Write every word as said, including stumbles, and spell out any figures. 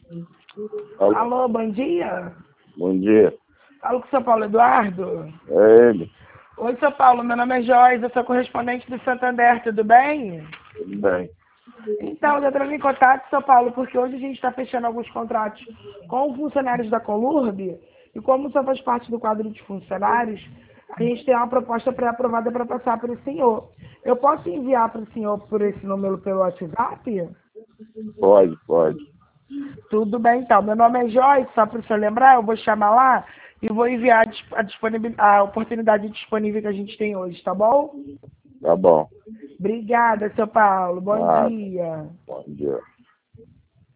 Alô, Alô, bom dia. bom dia. Falo com o seu Paulo Eduardo. É ele. Oi, seu Paulo, meu nome é Joyce, eu sou correspondente do Santander, tudo bem? Tudo bem. Então, eu entrando em contato, seu Paulo, porque hoje a gente está fechando alguns contratos com funcionários da Colurb, e como o senhor faz parte do quadro de funcionários, a gente tem uma proposta pré-aprovada para passar para o senhor. Eu posso enviar para o senhor por esse número pelo WhatsApp? Pode, pode. Tudo bem, então. Meu nome é Joyce, só para o senhor lembrar, eu vou chamar lá e vou enviar a, disp- a, disponibil- a oportunidade disponível que a gente tem hoje, tá bom? Tá bom. Obrigada, seu Paulo. Bom Nada. dia. Bom dia.